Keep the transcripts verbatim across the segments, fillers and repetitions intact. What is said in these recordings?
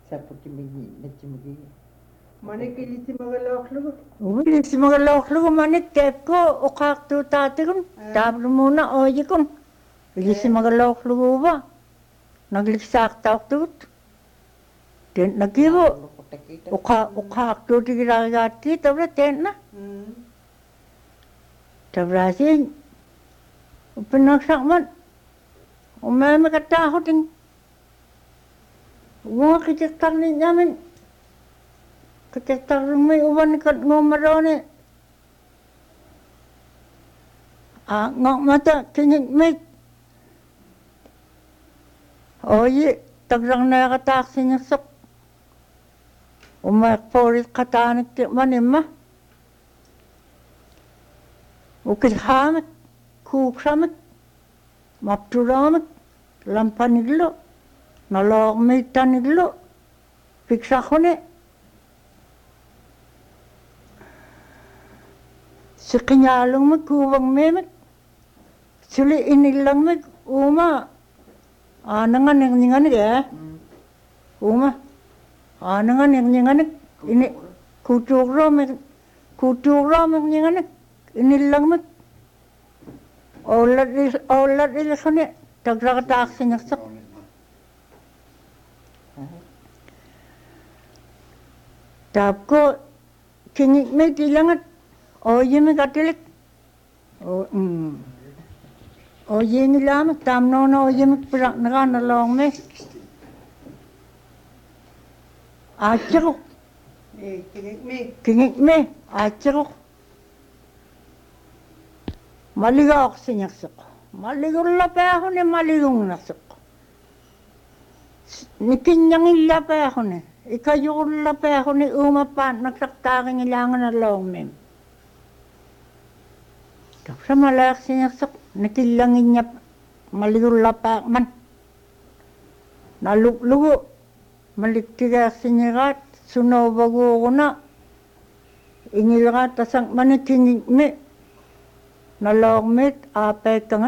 Saputi migi nachimigi. Manik ilisi magalaklugo. Ilisi magalaklugo manik teko okaktu tatikun tabrumuna oyikun. Ilisi magalaklugo ba? Nagliksak taktut. Den nagibo oka okaktu tigiragati tabra tenna. Tabra sin pinaksak umay makatahotin. Mga kitiktar ni namin. Kitiktar may uban kat ngomarone. Ah, ngok mata kinik mit. Oye, tagrang na katak sinyasok. Umayak porit katanik ti manima. Ukit hamit, kukramit, mapturamit, lampaniglo. Nalok mitaniglo. Piksakone. Sikinyalong mo, kuwang memit. Suli inilang mo, uma. Ano nga nangyayanig eh? Uma. Ano nga nangyayanig? Ini, kuturo mo, kuturo mo nangyayanig. Inilang mo. Olat, olat ilasone. Tagrakatak sinyasak. Tapko, kingik may tilangat. Oye mi katilik. O, hmm. Oye mi lamang. Tamno na oye mi pirak na ka nalong me. Achirok. Kingik me. Kingik me. Achirok. Maligaw ako sinyaksok. Maligaw lapay ako ni maligong nasok. Nikinyang ilapay ako ni. Ikayong lapay ako ni umapan. Nagsaktaking ilangan na long mem. Tapos malak sinyaksok. Nakilangin niya. Maligaw lapay man. Naluklugo. Maliktiga sinyakat. Sunabago ko na. Ingilaka tasang manikingik me. Nalongmit apay kangat.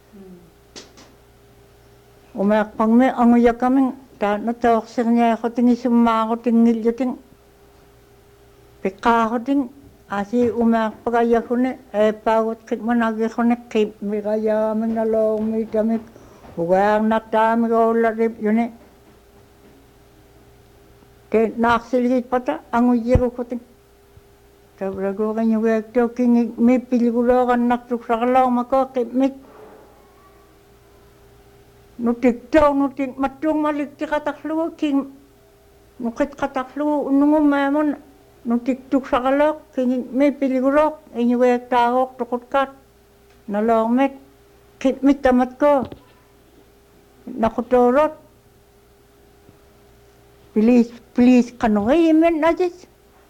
Umayak pang me anguyak kaming ta natawakser niya ako tingi summa ako tingil yating pika ako ting asi umayak pagaya ko ni eh pagod kit managi ko ni kip mikaya aming nalongmit kaming huwag nakdami ko ularip yun eh kaya naksilgit pata anguyak ko ting Tabrago kan yung wekto kingik may piligulo kan naktuksakalaw mako kipmik. Nutiktaw nutik matung malikti kataklugo king nukit kataklugo unungo memon nutiktuk sakalaw kingik may piligulo yung wektawok tukot kat nalongmet kipmik tamat ko nakutorot. Please, please kanungay imen najis.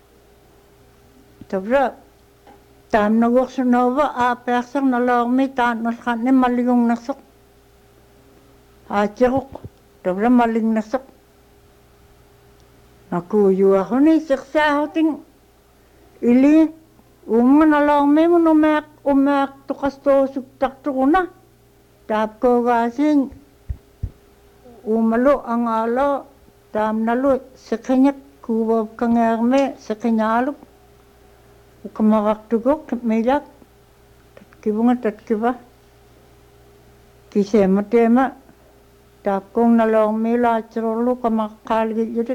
Tabra, tam nagwak sunova, apesang nalawmi, tam naskan ni maligong nasok. Achirok, tabra maling nasok. Nakuyo ako ni siksa ako ting ili, uma nalawmi mo umek, umek tukas to suktak to na. Tap ko kasing umalo ang alo, tam nalo, sikanyak kubab kangerme, sikanyalok. Ukamakaktugo, milak, tatkibunga tatkiba. Kisema tema, tapkong nalong mila chirolo kamakakaligit yudit.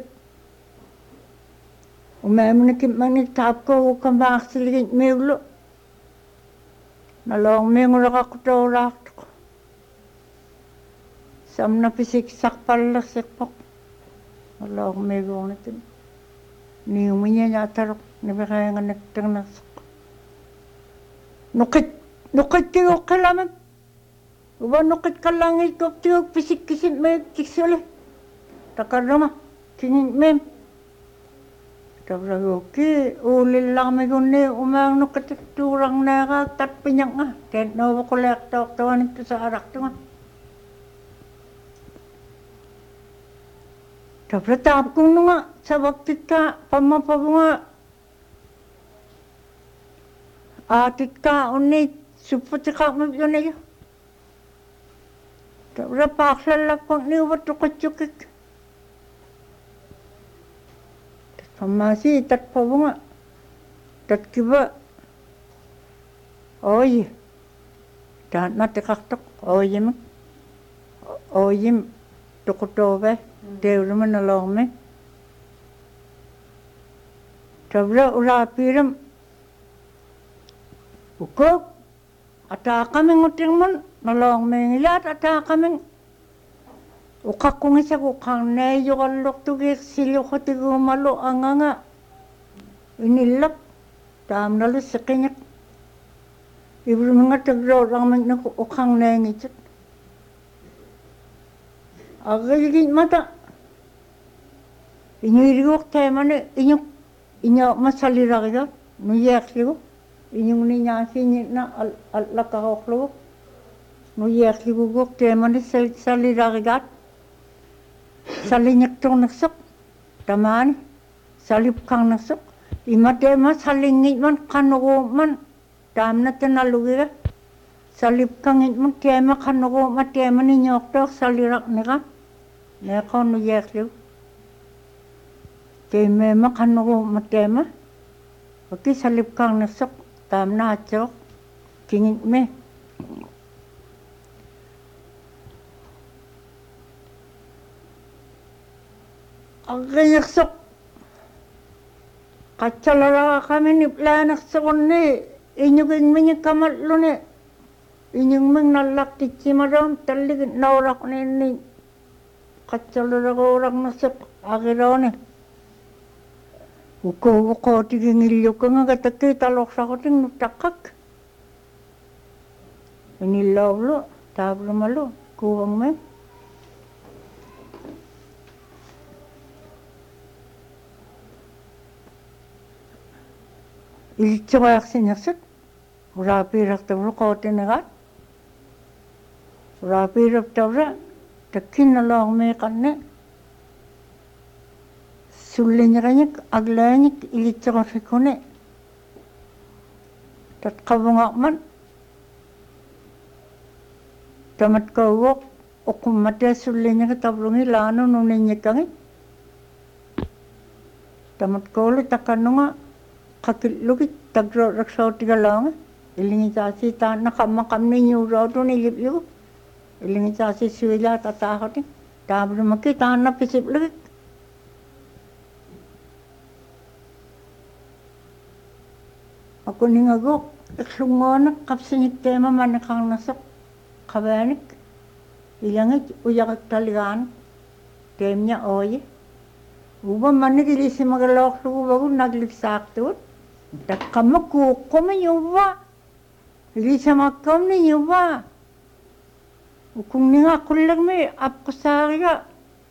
Umemni kimani tapko ukamakasiligit miulo. Nalong mingula kakutorak. Samna pisik sakpala sikpok. Nalong mingula natin. Niuminya nyatarok. Nabikaya nga nagtang nasok. Nukit, nukit tiyo kalaman. Uba nukit kalangit ko tiyo pisik kisit may kiksuli. Takar naman, kinin mem. Tapos okay, ulil lang may guni, umang nukit turang na ka, tat pinyak nga. Kaya nawa ko layak tawak-tawan ito sa arak to nga. Tapos tap kong nga, sa baktit ka, pamapabunga. Atit ka unit supati ka mo yun na yun. Tapos paksalap pang niwat to kachukik. Pamasi tat pabunga. Tat kiba. Oye. Tat nate kaktok. Oye mo. Oye tukutobe. Devrima nalongme. Tabra urapiram. Ukok. Ata kaming uting mon. Nalongme ngilat ata kaming. Ukakung isa kukang na yung alok tugik silo ko tigo malo ang nga inilap tam nalo sa kanyak ibro mga tagro lang man na ukang na yung itit agagigit mata inyirigok tayo man inyok inyo masalira kayo nuyak sigo inyong ninyasin na alakakoklo nuyak sigo gok tayo man salira kayo salinyak tong naksok, taman, salip kang naksok, imate ma salingit man kanogo man, tam na tanalugira, salip kang it man tema kanogo ma tema ni nyok tok salirak nika, ne kono yak liu, tema ma kanogo ma tema, oki salip kang naksok, tam na chok, kingit me. Ang kanyaksok. Katsalara kami ni planak sa kone. Inyugin mo niya kamatlo ni. Inyong mga nalakit si madam. Taligit na orak ni ni. Katsalara ko orak na sa akiraw ni. Uko, uko, tiging ilyo ka nga katakita lok sa kuting nutakak. Inilaw lo. Tablo malo. Kuwang may. Ilitsura sinasat, urapirak tawra kote nagat, urapirak tawra, takin na lang may kanne, sulin ranyak, aglanik, ilitsura sikone, tat kabungak man, tamat kawok, o kumate sulin niya katabrungi lano nung ninyakangit, tamat kawlo takano nga, kakilukit tagro raksaw tiga lang ilingi sasi ta nakamakam ninyo rodo nilip yu ilingi sasi suila tatakot tabro makita na pisip lukit ako ningagok iksungonak kapsinik tema manakang nasok kabanik ilangit uyak taligan temnya oye uba manik ilisi magalok sugu bagu nagliksak tuut Takama ko kome yuwa. Ilisa makam ni yuwa. Kung ni nga kulang may ap ko sa kaya.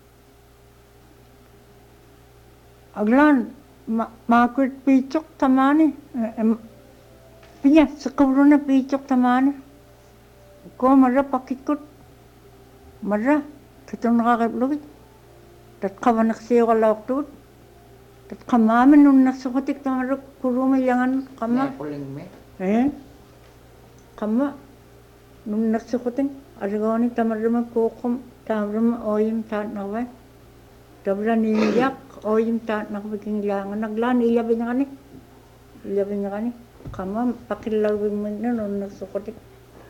Aglan, makut pichok tamani. Pinya, sa kabro na pichok tamani. Ko mara pakikot. Mara, kitong nakakablogit. Tat kawanak siya kalawak tuut. Tat kamamin nung nasukotik na maruk kurumi yangan kama. Eh? Kama. Nung nasukotik. Arigoni tamarama kukum. Tamarama oyim taat nakaway. Tabra niyak oyim taat nakabaging langan. Naglan ilabin niya kani. Ilabin niya kani. Kama pakilawin mo na nung nasukotik.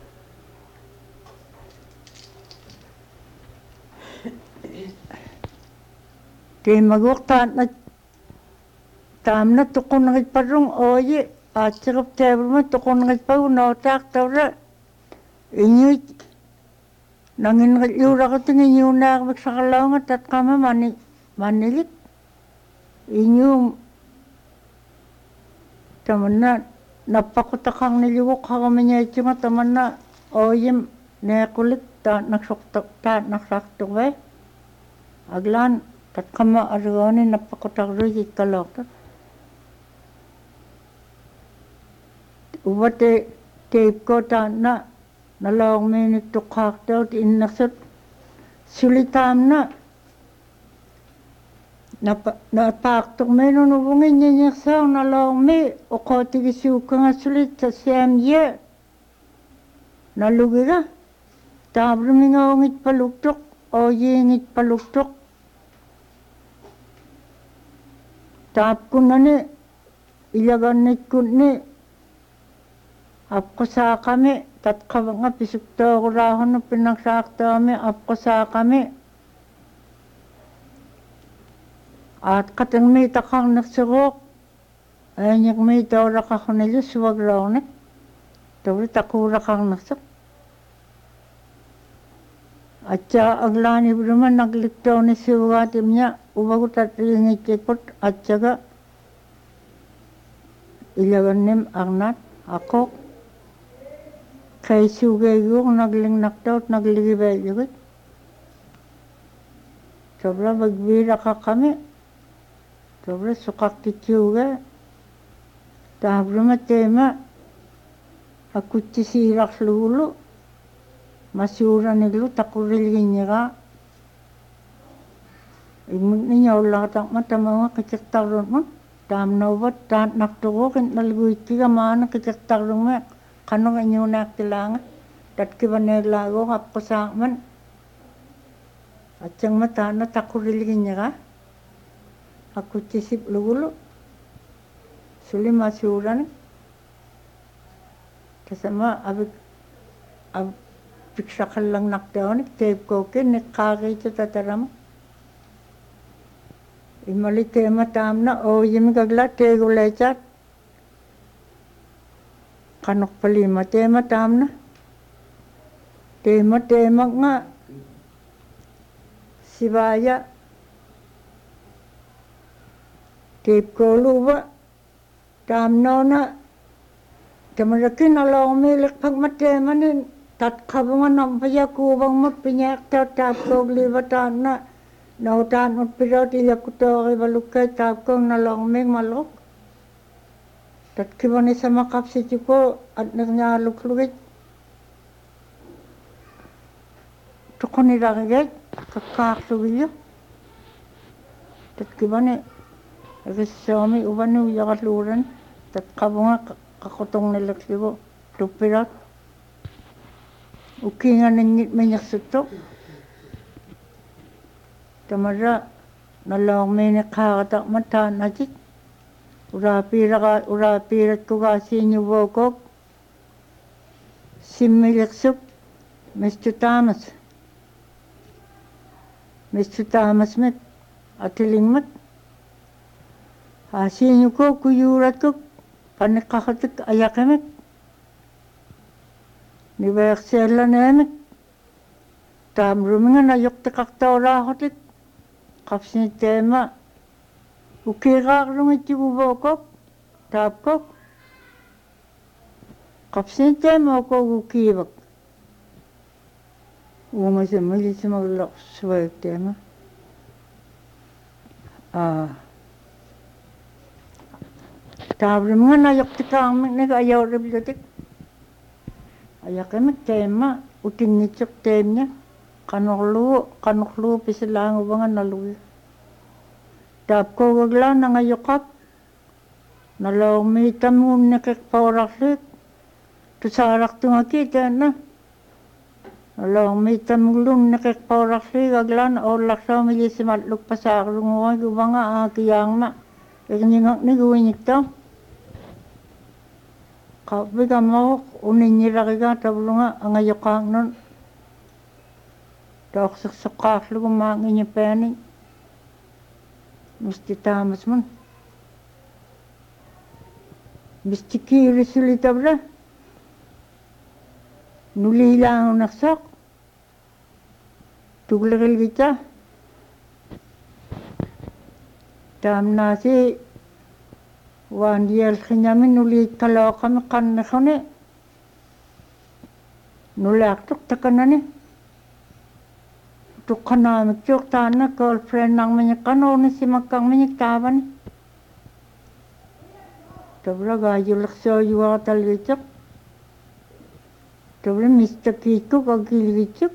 Di magwak taat na tam na tukon ng parung oye at sakap table mo tukon ng parung nautak tawra inyo nangin yura ko tingin inyo na magsakalaw nga tat kama mani manilit inyo taman na napakutakang niliwok kami niya ito nga taman na oye nekulit ta nagsoktok ta nagsaktok ba aglan tat kama arigoni napakutak rizit kalok Ubate tape ko ta na nalawang minute to cocktail in nasat sulitam na napaktok meron ubungin niya niya sa nalawang may o ko tigisuka nga sulit sa siyam ye nalugi ka tabro mi nga ngit paluktok o yingit paluktok taapkunani ilagannikkunni apqusaaqami tatqavanga pisuktooguraahunu pinnaksaaqtaami apqusaaqami aatqatingmi taqarnersiruoq aaniqmi tooraqarnili suagraornik tawri taquuraqarnerseq atsa aglaani bruma nagliktooni siugaatimnya uvagutat riingittikput atsaga ilagannim arnaat aqoq kaisuugeeguuq naglinnaqtaut nagligiveeljugit tobra bagviiraqaqqami tobra suqartitsiuge taabruma teema akutsisiirarlugulu masuuraniglu taqurilginnigaa immitniñaullarataqma tamaunga qitirtarrutmut taamnauvat taatnarturuuqin nalguitkiga maana qitirtarrugme qanuq iñuunaaqtilaanga tatkivaneellaaguuq apqusaaqman atsangma taana taqurilginnigaa akutsisiplugulu suli masuuranik tasama avik av piksaqallangnaqqtaunik teipkooki niqqaaqiitu tatarama imali teema taamna ooyimikagla teeguleecaat qanuqpalima teema taamna teema teemaqnga sivaaya teipkooluuva taamnoona tamarakin aloormiiliqpakma teemanin tatqavunga nampayakuuvangmut piñaaqtaut taapkoogliiva taanna nautaanmut piraut iyakutoorivalukkait taapkoog naloormiig malruq tatkivani samaqapsitiko atnerñaaluklugit tuqunirarigait kakkaarlugillu tatkivani rissoami uvani uyaqalluurani tatqavunga qaqutungnileqligu tuppirat ukiinganinnit miñersuttoq tamara naloormiiniqqaarataqma taanatik uraapiiraqa uraapiiratkugaasiiñuvuukook simmiliqsuk mister Thomas mister Thomasmik atilingmat aasiiñukook kuyuuratkuk paniqqaqatik ayaqimik niveerseellaneemik taamruminga nayoqtiqartooraaqutik qapsiniteema ukiiqaarlungitiguvuukook taapkook qapsiniteema okoog ukiivak uungasamalisimagulaqsuvaikteema aa taamruminga nayoqtikaarmik nik ayaurivlutik ayaqimik teema utinnitsuq teemña qanorluu qanorluu pisilaanguvanga nalugi taapkoogagla nangayoqap naloormiitamuunniqiqpaurarluit tusaarartungaki teena naloormiitamulluunniqiqpaurarluigaglan oollarsaumilisimatluk pasaarlunguaguvanga aakiyaangma igniqaqniguiñiktau qavvigamauq uninñirariga tavlunga angayoqaaqnun taoqsiqsoqqaarlugu maangiñipaani mister Thomasman mister Kiirisuli tavra nuliilaangunersoq tuglerilgita taamnaasi waandialqiñami nuliikkaloqami qanniquni nuliaqtuq takanani tuqqanaamiktuuq taanna girlfriend-nangmiñiqqanuurnisimakkangmiñik taavani tavra gaayuliqsooyuaratalgitsuq tavra mister Kiikkuk agilgitsuk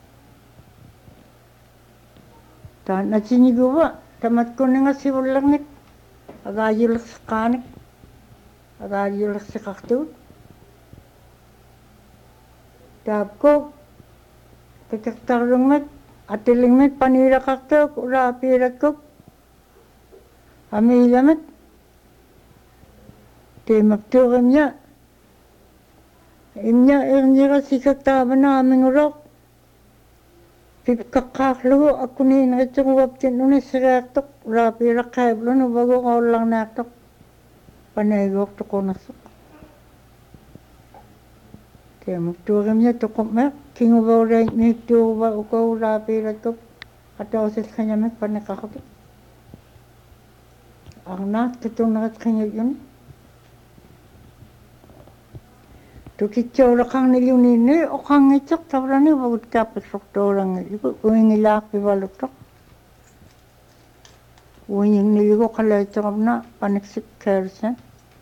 taannasiniguva tamatkuninga sivullernik agaayuliqsiqqaanik agaayuliqsiqartugut taapkook qitirtarlungmik atilingmik paniiraqartuuk uraapiirakkuk Amilamat. Timakturimnya. Imnya irnira sikaktabana amingurok. Pipkakaklugo ako ni naitong waptin nuni siraktok. Rapi rakayablo no bago kaulang natok. Panayok to ko nasok. Timakturimnya to kumak. Kingubaw rin nito ba ukaw rapi ratok. Ataw sa kanya may panakakabit. Ang natutong nakat kanya yun. Tukitsaw kang nilunini o kang itok tabrani bagut kapit sokto orang iliko uingilak pibalutok. Uinging niliko kalaytok na paniksik kersen.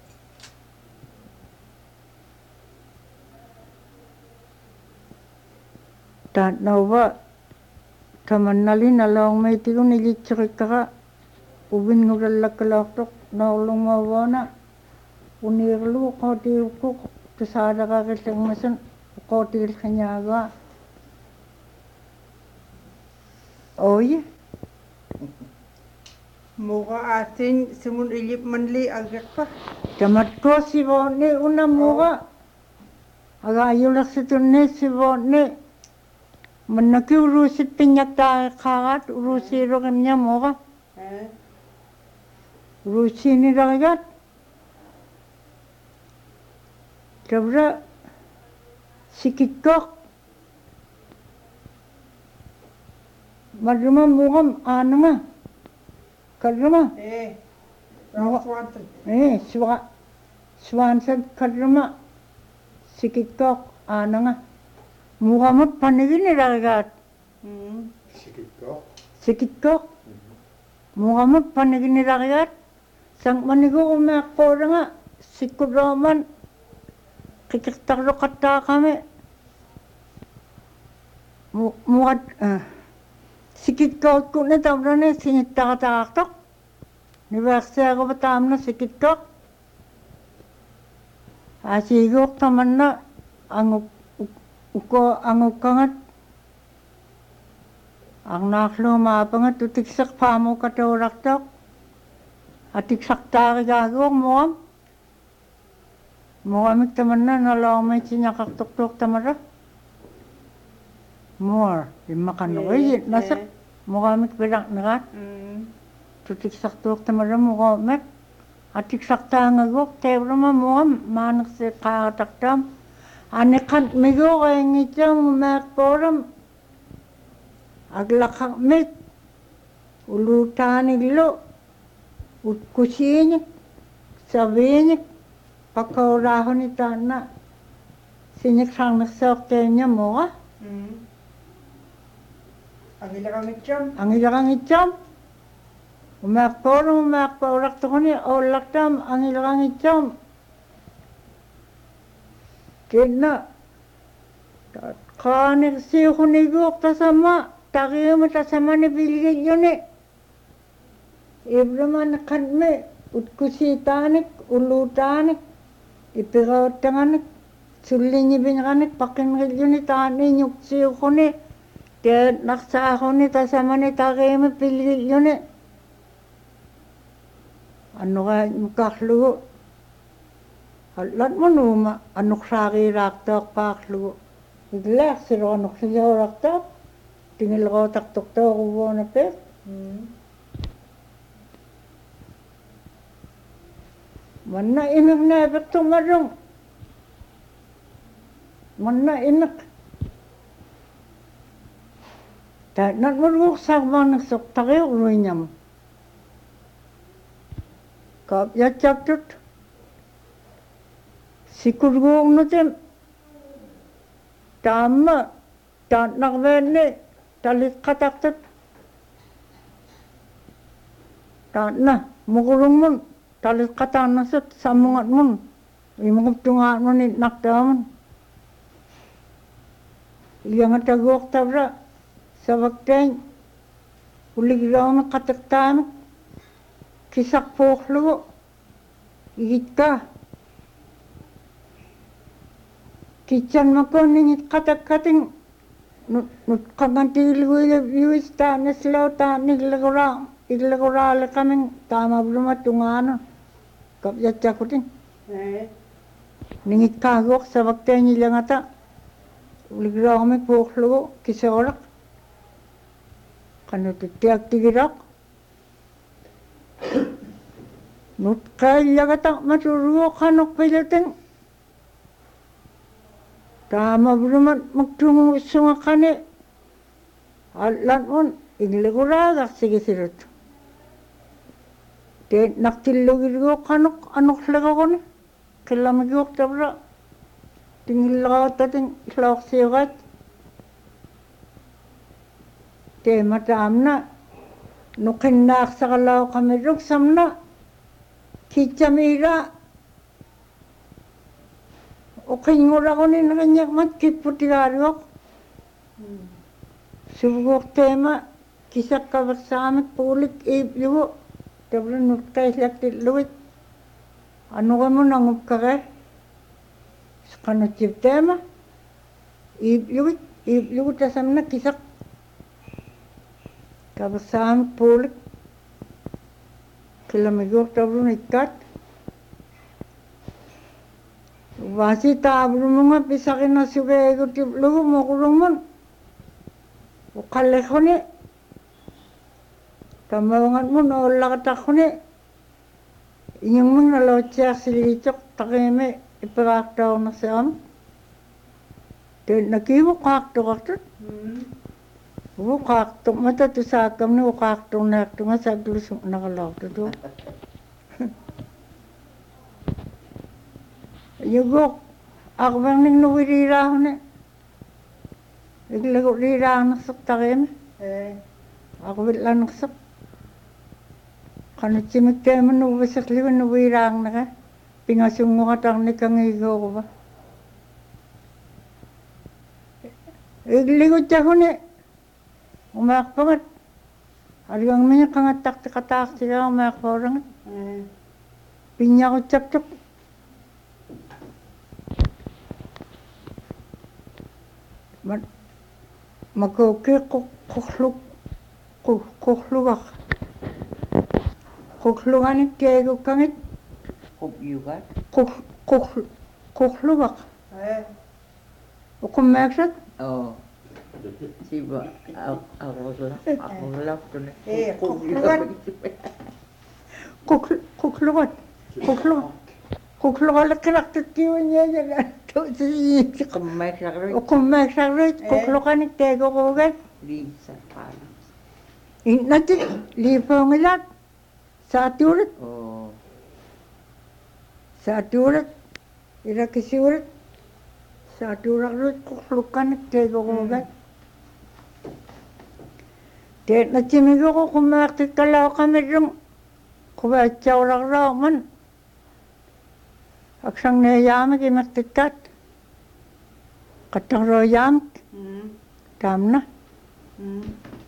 Dan nawa taman nalin alawang may tiko nilitsarik ka ubin nguralak kalaktok na ulong mawana unirlu ko tirko tusada ka kitang masan ko tir kanyaga oy Muka asin simun ilip manli agak pa. tamat ko si bone una muka aga ayulak situnne si bone manaki urusit pinyata kagat urusi rogamnya muka Eh? urusi ni ragat Tabra sikit kok madruma mugam ananga kadruma Eh. Muka- Raswantan. eh swa swansan kadruma sikit kok ananga mugamot panigini ragat Hmm. sikit kok mugamot panigini ragat sang manigo umak poranga sikudraman kikiktaro kata kami muat sikit kok ko na tamrane sinit takataktok ni baksa ko batam na sikit kok asigok taman na ang uko ang ukangat ang naklo mapangat tutiksak pamo katawaraktok atiksak takigagok muam Muamik taman na nalawang may sinyakaktok-tok tamara. More, yung makano. Ay, nasak. Muamik bilang nakat. Hmm. Tutiksak tok tamara muamik. Atiksak tangagok. Tebra ma muam. Manak si kakataktam. Anikan migo kaya ngitang umak poram. Aglakak mit. Ulutanig lo. Utkusinik. Sabinik. Pakaurahon ni Tana, siniksang nagsok niya mo ka. Hmm. Ang ilang itcham. Ang ilang ityam. Umakporo, umakpaurak to ko niya, o laktam, ang ilang ityam. Kina, kanik siyo kunigok tasama, takiyo mo tasama ni biligay yun eh. Ibraman kanme, utkusitanik, ulutanik, ipikautanganik, sulinyi binakanik, pakinril ni tani, nyuksiyo ko ni, kaya naksa ako ni, tasama ni takimi, piligil yun eh. Ano ka, mukaklugo. Halat mo numa, anok saki raktak paklugo. Iglak, siro anok siya raktak, tingil ko taktok-tok ko na pek. Hmm. Mana inak na efek tumarong. Mana inak. Dahil natmulgok sa mga nagsoktakay o ruinyam. Kapya chaptut. Sikurgok natin. Tama. Tat nakvene. Talit kataktut. Tat na. Mukulong mo. Talit katan na sa samungat mo. Imong tunga mo ni nakdaman. Iyang atagok tabra. Sa waktayin. Uligraw na kataktan. Kisak poklo. Igit ka. Kitsan mo ko ningit katak-kating. Nut kagantil ko ilab yuwis ta na slaw ta niglagurang. iglegorale kamin tama bruma tungano kap yachakutin Eh. ningit kagok sa bakte nilangata uligrame poklo kisorak kanu tiak tigirak nut kayagata maturuo kanok peloten tama bruma magtungo sunga kane alan on iglegorada sigisirut te naktilogirgo kanok anok lagakone kilamigok tabra tingilagatin islawak siyagat te matamna nukinnak sakalaw kamiruk samna kichamira ukingura kone nakanyak mat kiputigarok subugok tema kisak kabarsamit pulik iblugo tabra nutkaislak tiluit ano kamu nangup kage skano chiptema ibluit ibluit tasamna kisak kabarsamit pulik kilamigok tabra nikat wasi tabrumunga pisakina suge ego tiplugo mokurumun ukalekhone tamawangan mo na ulakatakone yung mga nalotsia silichok takeme ipagaktaw na siyam te nakiwo kakto kakto wo kakto mata tu sakam na kakto na kakto nga sa glusong nakalakto to yugok akbang ning nuwiriraho ne iglago rirang nasak takeme Eh. ako bilang nasak kanu chimik tema nuwa sakliwa nuwa irang naka pingasungo katang ni kangigo ko ba igligo chahune umak pangat arigang minya kangatak takatak sila umak parang Eh. pinya ko chap chap man makoke kok kokluk kok kokluk koklungan kego kangit Kubyugat. kok kok kokluk Eh. ukumaksat Oo. Siba, ako lang. Ako lang. Eh, kuklugan. kok koklugan koklugan koklugan lakrak tiwan niya niya to si Kumain sa rin. ukumaksat koklugan kego kogan Lisa, paano? inati lipongilat sa turat Oo. sa turat ira kisurat sa turat rut koklukan kego kogan te na chimigo ko kumakti kalaw kami rung kuwa chawrak raw man aksang ne yamak imaktikat katang raw yamak Mm. tamna Mm.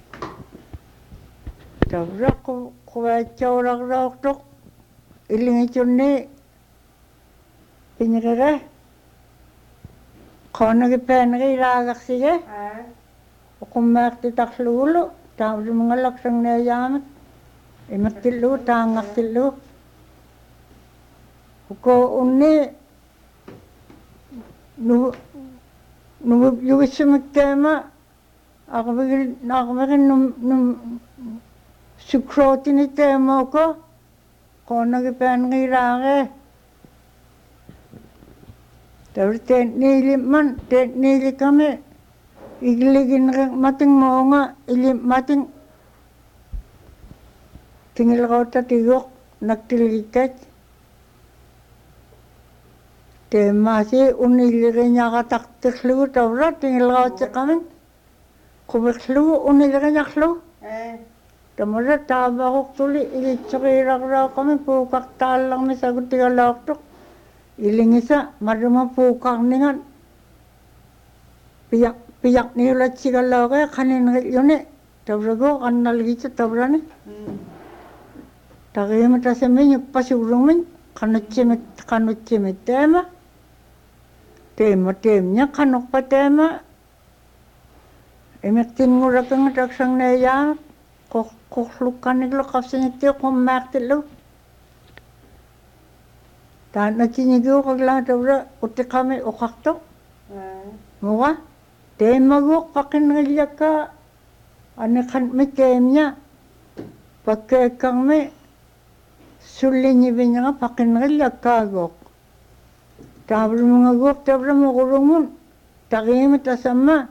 tabra ko kuwa chawrak raw tok ilingi chunni pinyakara kono ki penagi ragak sige Eh. kumakti taklulo tabra mga laksang ne yamak imaktilu tangaktilu ko unni nu nu yuwisumik tema ako bigil ako bigil num num sukroti ni tema ko kono ki penngirage tapi ten nili man ten nili kami igligin mating monga ilim mating tingil ko tatigok nagtilikat te masi unilire nyaka taktiklu tawra tingil ko tsakamin kubiklu unilire nyaklu Eh. tamara taba ko tuli ilitsakirak raw kami pukak talang mi sagot tiga laktok ilingisa maruma pukak ningan piyak piyak nilat sigalaw kaya kanin yun tawra ko kanal gitsa tawra ni Mm. Tagay mata sa minyo pasurong min kanot chimit kanot chimit tema tema temnya kanok pa tema emek tin ngura kang taksang na ya kok kuhlukan niglo kapsiniti kummaktilu. Taan na kinigyo kagla dabra uti kami ukakto. Muka, temagok pakinagya ka anikan mi temnya. Pagke kami sulinyi binya ka pakinagya kagok. Tabra mga gok tabra mo kurumun. Takimit asama.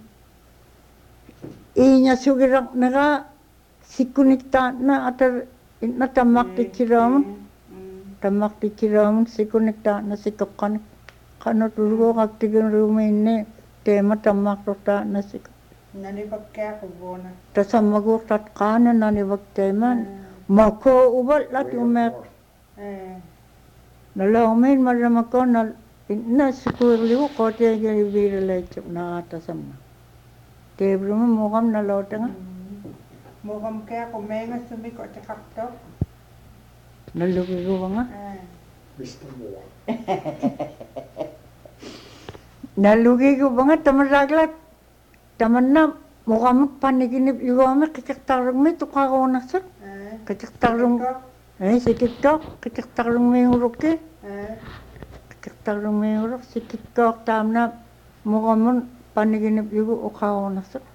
Inya sugirak naga sikunikta na atar natamak ti kiramun. Tamak ti kiramun sikunikta na sikakan. Kano tulgo kaktigan rumene tema tamak rota na sikap. Nanibag kaya ko bona. Tasamagok tat kana nanibag teman. Mako ubal lat umek. Nalamin maramako na na sikurliwo ko te gari biralay na atasama. Tebro mo mukam na lota nga. Mukam kaya ko may nga sumi ko te kakto. Nalugi ko nga. Mister Moore. Nalugi ko ba nga tamaraglat. Taman na mukam paniginip yung mga kikaktarong may tukakaw na sir. Kikaktarong eh sikit ko. Kikaktarong may urok eh. Kikaktarong may urok. Sikit ko tam na mukam paniginip yung ukaw na sir.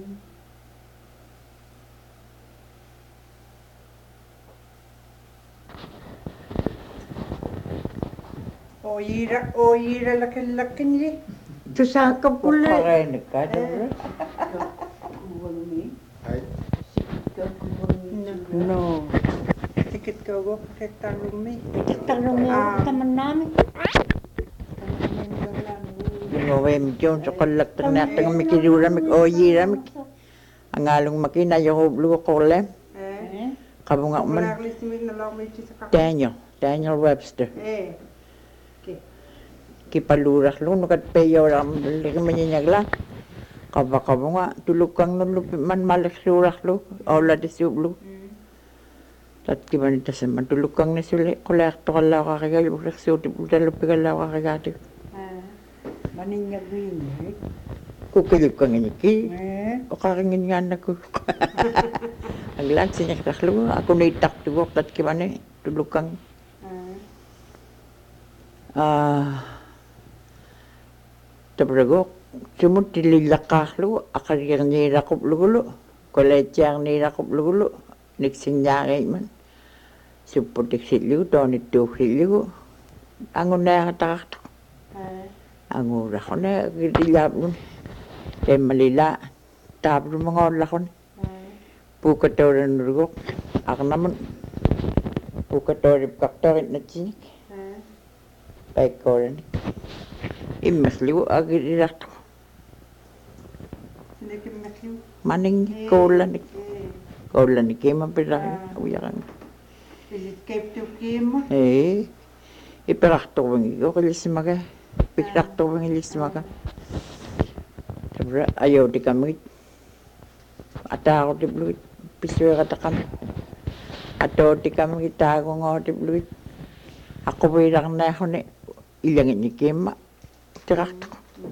Oyira, oyira lakin-lakin ni. Tusakap ko le. Pakainig ka dabra. Ay, No. Sikit ko go kakta rumi. Kikaktarong may urok taman namin. Gumawin dyan sa kalaktak na itang mikirura mik oyira mik. Ang along makina yung hublo ko lem. Eh. Kabunga man Malagli simi na lang may chisa kakto. Daniel. Daniel Webster. Eh. Okay. Kipalurak lo nukat peyo ram lagi manyanyagla. Kaba kabunga tulog kang nulupi man malik surak lo. Aula di sublo. Tat kibanita sa man tulog kang nisuli. Kolekto ka lao kakagay. Urak suti puta lupi ka lao kakagati. Maninyag winit. Kukilip kang iniki. Eh. O kakingin nga na ko. Ang lan sinyak taklo. Ako na itak tugok. Tat kibane. Tulog kang. Ah. Tabragok. Sumut tililakaklo. Akariyang nirakop lugulo. Koletyang nirakop lugulo. Niksinyakay man. Suputik siliw. Tonit tuk siliw. Angon na katakaktak. Angura ko na. Gidilap nun. Kaya malila. Tabro mga ola ko na. Pukatoran nurugok. Ako naman. Pukatorip kaktorit na chinik. Baik koran. Imas liwo agad irakto. Sinikim na kiw. Maning kolan ni kolan ni kema pera uyakan. Pilit kape to kim. Eh. Iperakto bangi ko kalis maga. Pirakto bangi lis maga. Tabra ayo di kami. Ata ako di bluit. Piswe kata kami. Ato di kami kita ako nga di bluit. Ako bilang na ako ni ilangin ni kema. Tirakto.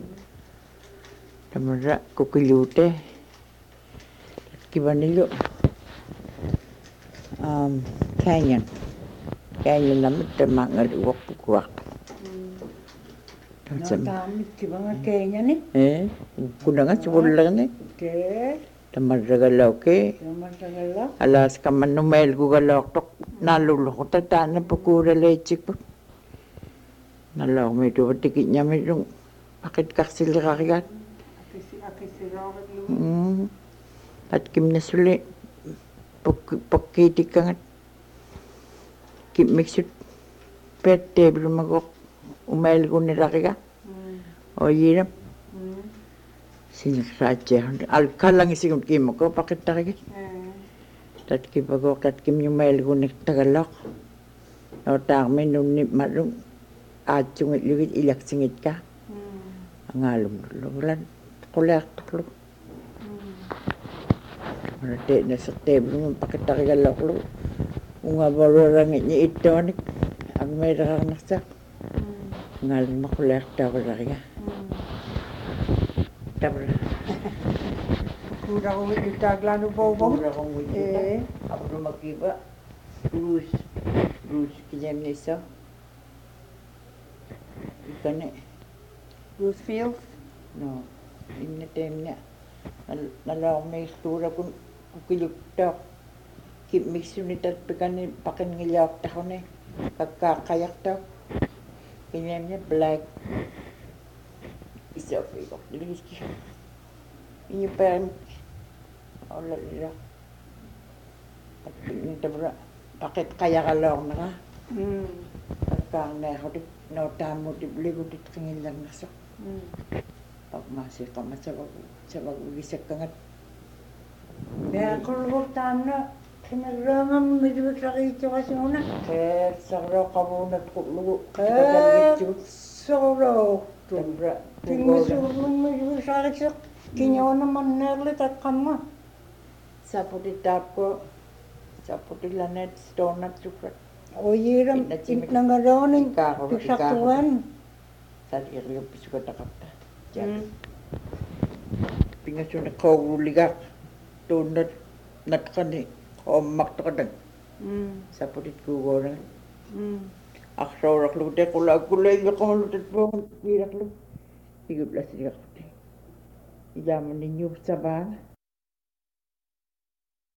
Tamara kukilute. Kibanilo. Um, Canyon. Canyon naman tamang aluwak pukuwak. Natamit ki ba nga kenya ni? Eh, kuna nga sibulan ni. Ke. Tamara galaw ke. Namatagala. Alas ka man numel ko galaw tok. Nalulo ko tataan na pukura lechik po. Nalaw may tuwa tikit niya may yung pakit kaksil kakigat. Akisi akisi rawat lu. Hmm. At kim na suli. Pagkitik ka nga. Kim mixit. Pet table magok. Umail ko ni Rakika. O yirap. Sinakratya. Alkalang isigong kim ko. Pakit takigit. Tat kim agok. Tat kim yung mail ko ni Tagalog. O takme nung ni marung. At sungit lugit ilak singit ka. Ang along lulan. Kulak tuklog. Marate na sa table mo pakit takigalok lo. Unga barurangit niya ito. Ang may rakang nasak. Ngalang makulak daw laki ka. Tabra. Kuda ko itaglano bobong. Mura kong wito Eh. ta. Ako makiba. Bruce. Bruce kilem nisa. Ikane. Bruce Fields. No. Inna time niya. Nalaw may istura kung kukiluktak. Kip mixu ni tat pekane pakin ngilyak ta ne. Kakakayak ta. Kilem niya black. Isa ko diliski. Ini pen. Allah ila. At ini tabra. Pakit kaya kalong na ka. Mm. Pagkang na ako di. Nautamo di bligo di kangilang nasa. Mm. Pag masih ka masabag. Sabag ugisak ka nga. Ya kalau tanah kinarangan medyo sakit kasi una. Kaya sa raw kabunat ko lugo. Eh, Kapag soro. Tabra. Tingin suruh medyo sakit sa kinyo naman nerlit at kama. Sa puti tapo. Sa puti lanet. Stonat sukrat. O yiram Ina chimik. itnangaranin Ikaw, pisaktuan. Sa iriyo pisukat akapta. Mm. Pingaso na kauligak. Tunat natkani. Omak takadan. Mm. Sa putit kugoran. Mm. Aksaw lute kula kulay nga kahalutat po. Pirak lu. Higit lang siya kuti. Iyaman ninyo sa bana.